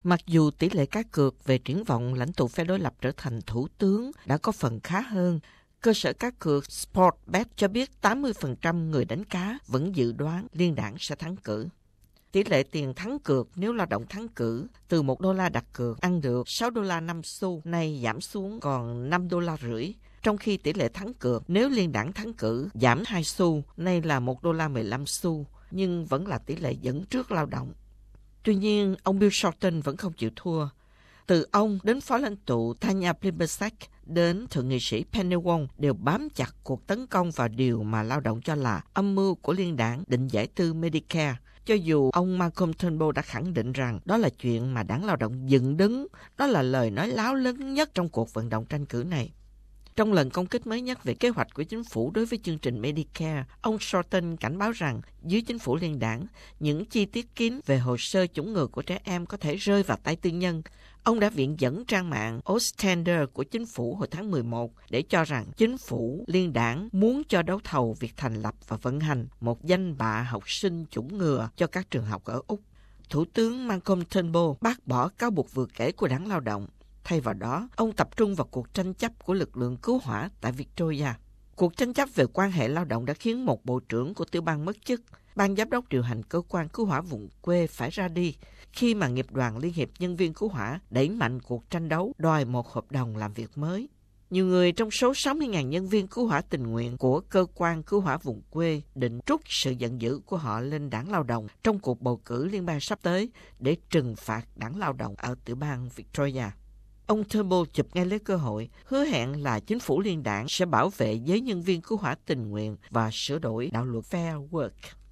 Mặc dù tỷ lệ cá cược về triển vọng lãnh tụ phe đối lập trở thành thủ tướng đã có phần khá hơn, cơ sở cá cược Sportbet cho biết 80% người đánh cá vẫn dự đoán liên đảng sẽ thắng cử. Tỷ lệ tiền thắng cược nếu lao động thắng cử từ $1 đặt cược ăn được $6.5 nay giảm xuống còn $5.50, trong khi tỷ lệ thắng cược nếu liên đảng thắng cử giảm 2 xu nay là $1.15, nhưng vẫn là tỷ lệ dẫn trước lao động. Tuy nhiên, ông Bill Shorten vẫn không chịu thua. Từ ông đến phó lãnh tụ Tanya Plibersek đến thượng nghị sĩ Penny Wong đều bám chặt cuộc tấn công vào điều mà lao động cho là âm mưu của liên đảng định giải tư Medicare, cho dù ông Malcolm Turnbull đã khẳng định rằng đó là chuyện mà đảng lao động dựng đứng, đó là lời nói láo lớn nhất trong cuộc vận động tranh cử này. Trong lần công kích mới nhất về kế hoạch của chính phủ đối với chương trình Medicare, ông Shorten cảnh báo rằng dưới chính phủ liên đảng, những chi tiết kín về hồ sơ chủng ngừa của trẻ em có thể rơi vào tay tư nhân. Ông đã viện dẫn trang mạng Ostender của chính phủ hồi tháng 11 để cho rằng chính phủ liên đảng muốn cho đấu thầu việc thành lập và vận hành một danh bạ học sinh chủng ngừa cho các trường học ở Úc. Thủ tướng Malcolm Turnbull bác bỏ cáo buộc vừa kể của đảng lao động. Thay vào đó, ông tập trung vào cuộc tranh chấp của lực lượng cứu hỏa tại Victoria. Cuộc tranh chấp về quan hệ lao động đã khiến một bộ trưởng của tiểu bang mất chức. Ban giám đốc điều hành cơ quan cứu hỏa vùng quê phải ra đi khi mà nghiệp đoàn Liên hiệp Nhân viên Cứu hỏa đẩy mạnh cuộc tranh đấu đòi một hợp đồng làm việc mới. Nhiều người trong số 60.000 nhân viên cứu hỏa tình nguyện của cơ quan cứu hỏa vùng quê định trút sự giận dữ của họ lên đảng lao động trong cuộc bầu cử liên bang sắp tới để trừng phạt đảng lao động ở tiểu bang Victoria. Ông Turnbull chụp ngay lấy cơ hội, hứa hẹn là chính phủ liên đảng sẽ bảo vệ giới nhân viên cứu hỏa tình nguyện và sửa đổi đạo luật Fair Work.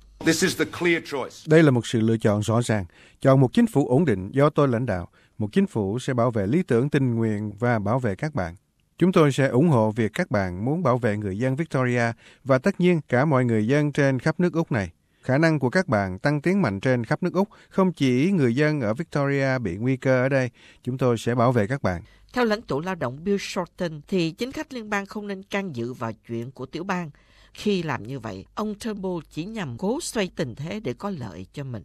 Đây là một sự lựa chọn rõ ràng. Chọn một chính phủ ổn định do tôi lãnh đạo. Một chính phủ sẽ bảo vệ lý tưởng tình nguyện và bảo vệ các bạn. Chúng tôi sẽ ủng hộ việc các bạn muốn bảo vệ người dân Victoria và tất nhiên cả mọi người dân trên khắp nước Úc này. Khả năng của các bạn tăng tiến mạnh trên khắp nước Úc, không chỉ người dân ở Victoria bị nguy cơ ở đây, chúng tôi sẽ bảo vệ các bạn. Theo lãnh tụ lao động Bill Shorten thì chính khách liên bang không nên can dự vào chuyện của tiểu bang. Khi làm như vậy, ông Turnbull chỉ nhằm cố xoay tình thế để có lợi cho mình.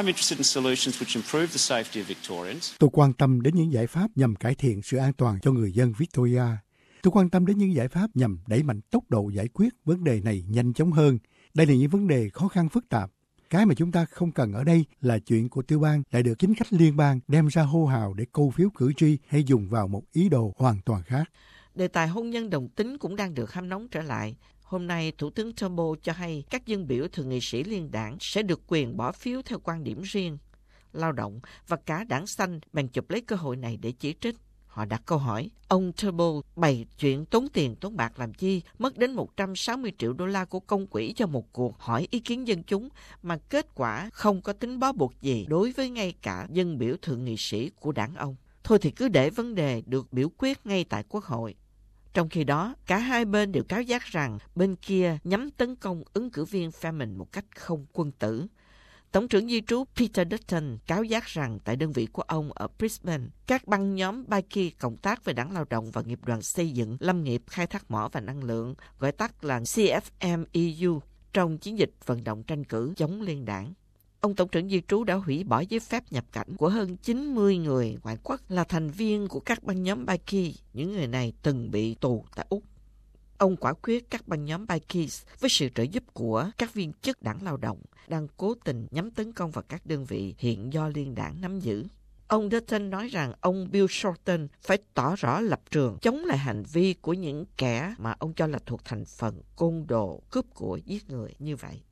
Tôi quan tâm đến những giải pháp nhằm cải thiện sự an toàn cho người dân Victoria. Tôi quan tâm đến những giải pháp nhằm đẩy mạnh tốc độ giải quyết vấn đề này nhanh chóng hơn. Đây là những vấn đề khó khăn phức tạp. Cái mà chúng ta không cần ở đây là chuyện của tiểu bang lại được chính khách liên bang đem ra hô hào để câu phiếu cử tri hay dùng vào một ý đồ hoàn toàn khác. Đề tài hôn nhân đồng tính cũng đang được hâm nóng trở lại. Hôm nay, Thủ tướng Turnbull cho hay các dân biểu thượng nghị sĩ liên đảng sẽ được quyền bỏ phiếu theo quan điểm riêng. Lao động và cả đảng xanh bèn chụp lấy cơ hội này để chỉ trích. Họ đặt câu hỏi, ông Turnbull bày chuyện tốn tiền tốn bạc làm chi, mất đến $160 triệu của công quỹ cho một cuộc hỏi ý kiến dân chúng mà kết quả không có tính bó buộc gì đối với ngay cả dân biểu thượng nghị sĩ của đảng ông. Thôi thì cứ để vấn đề được biểu quyết ngay tại Quốc hội. Trong khi đó, cả hai bên đều cáo giác rằng bên kia nhắm tấn công ứng cử viên phe mình một cách không quân tử. Tổng trưởng di trú Peter Dutton cáo giác rằng tại đơn vị của ông ở Brisbane, các băng nhóm Bikie cộng tác với đảng lao động và nghiệp đoàn xây dựng, lâm nghiệp, khai thác mỏ và năng lượng, gọi tắt là CFMEU, trong chiến dịch vận động tranh cử chống liên đảng. Ông tổng trưởng di trú đã hủy bỏ giấy phép nhập cảnh của hơn 90 người ngoại quốc là thành viên của các băng nhóm Bikie. Những người này từng bị tù tại Úc. Ông quả quyết các băng nhóm Bikies với sự trợ giúp của các viên chức đảng lao động đang cố tình nhắm tấn công vào các đơn vị hiện do liên đảng nắm giữ. Ông Dutton nói rằng ông Bill Shorten phải tỏ rõ lập trường chống lại hành vi của những kẻ mà ông cho là thuộc thành phần côn đồ, cướp của, giết người như vậy.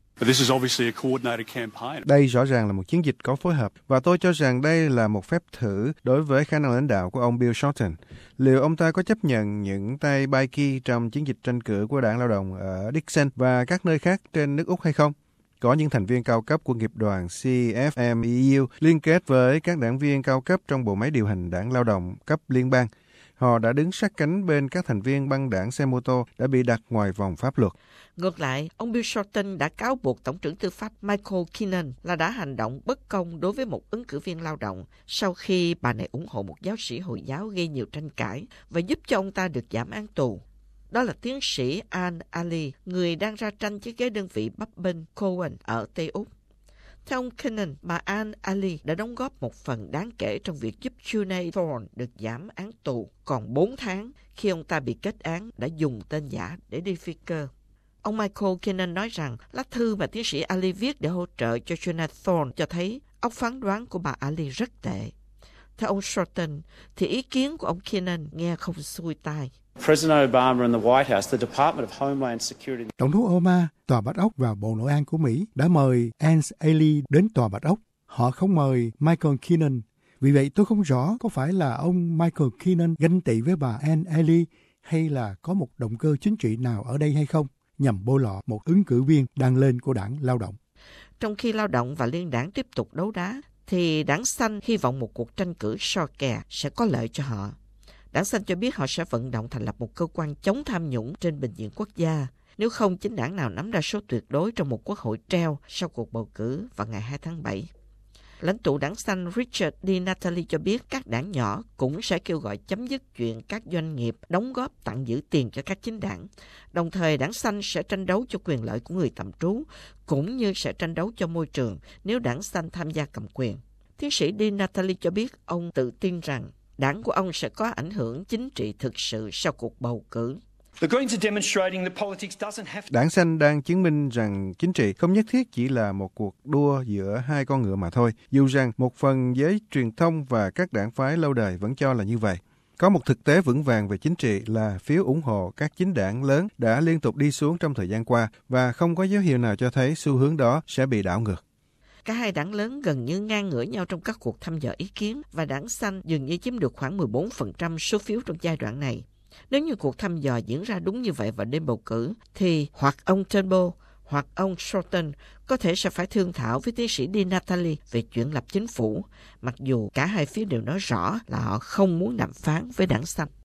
Đây rõ ràng là một chiến dịch có phối hợp và tôi cho rằng đây là một phép thử đối với khả năng lãnh đạo của ông Bill Shorten. Liệu ông ta có chấp nhận những tay Bikie trong chiến dịch tranh cử của đảng lao động ở Dixon và các nơi khác trên nước Úc hay không? Có những thành viên cao cấp của nghiệp đoàn CFMEU liên kết với các đảng viên cao cấp trong bộ máy điều hành đảng lao động cấp liên bang. Họ đã đứng sát cánh bên các thành viên băng đảng xe mô tô đã bị đặt ngoài vòng pháp luật. Ngược lại, ông Bill Shorten đã cáo buộc Tổng trưởng Tư pháp Michael Keenan là đã hành động bất công đối với một ứng cử viên lao động sau khi bà này ủng hộ một giáo sĩ Hồi giáo gây nhiều tranh cãi và giúp cho ông ta được giảm án tù. Đó là tiến sĩ Anne Ali, người đang ra tranh chiếc ghế đơn vị bấp bênh Cohen ở Tây Úc. Theo ông Keenan, bà Anne Ali đã đóng góp một phần đáng kể trong việc giúp Junaid Thorne được giảm án tù còn 4 tháng khi ông ta bị kết án đã dùng tên giả để đi phi cơ. Ông Michael Keenan nói rằng lá thư mà tiến sĩ Ali viết để hỗ trợ cho Junaid Thorne cho thấy óc phán đoán của bà Ali rất tệ. Theo ông Shorten, thì ý kiến của ông Keenan nghe không xuôi tai. Tổng thống Obama, Tòa Bạch Ốc và Bộ Nội an của Mỹ đã mời Anne Ali đến Tòa Bạch Ốc. Họ không mời Michael Keenan. Vì vậy tôi không rõ có phải là ông Michael Keenan ganh tị với bà Anne Ali hay là có một động cơ chính trị nào ở đây hay không, nhằm bôi lọ một ứng cử viên đang lên của đảng Lao động. Trong khi Lao động và Liên đảng tiếp tục đấu đá, thì đảng Xanh hy vọng một cuộc tranh cử so kè sẽ có lợi cho họ. Đảng Xanh cho biết họ sẽ vận động thành lập một cơ quan chống tham nhũng trên bình diện quốc gia, nếu không chính đảng nào nắm đa số tuyệt đối trong một quốc hội treo sau cuộc bầu cử vào ngày 2 tháng 7. Lãnh tụ đảng Xanh Richard DiNatale cho biết các đảng nhỏ cũng sẽ kêu gọi chấm dứt chuyện các doanh nghiệp đóng góp tặng giữ tiền cho các chính đảng. Đồng thời đảng Xanh sẽ tranh đấu cho quyền lợi của người tạm trú, cũng như sẽ tranh đấu cho môi trường nếu đảng Xanh tham gia cầm quyền. Tiến sĩ DiNatale cho biết ông tự tin rằng đảng của ông sẽ có ảnh hưởng chính trị thực sự sau cuộc bầu cử. Đảng Xanh đang chứng minh rằng chính trị không nhất thiết chỉ là một cuộc đua giữa hai con ngựa mà thôi, dù rằng một phần giới truyền thông và các đảng phái lâu đời vẫn cho là như vậy. Có một thực tế vững vàng về chính trị là phiếu ủng hộ các chính đảng lớn đã liên tục đi xuống trong thời gian qua và không có dấu hiệu nào cho thấy xu hướng đó sẽ bị đảo ngược. Cả hai đảng lớn gần như ngang ngửa nhau trong các cuộc thăm dò ý kiến và đảng Xanh dường như chiếm được khoảng 14% số phiếu trong giai đoạn này. Nếu như cuộc thăm dò diễn ra đúng như vậy vào đêm bầu cử, thì hoặc ông Turnbull hoặc ông Shorten có thể sẽ phải thương thảo với tiến sĩ DiNatale về chuyện lập chính phủ, mặc dù cả hai phía đều nói rõ là họ không muốn đàm phán với đảng Xanh.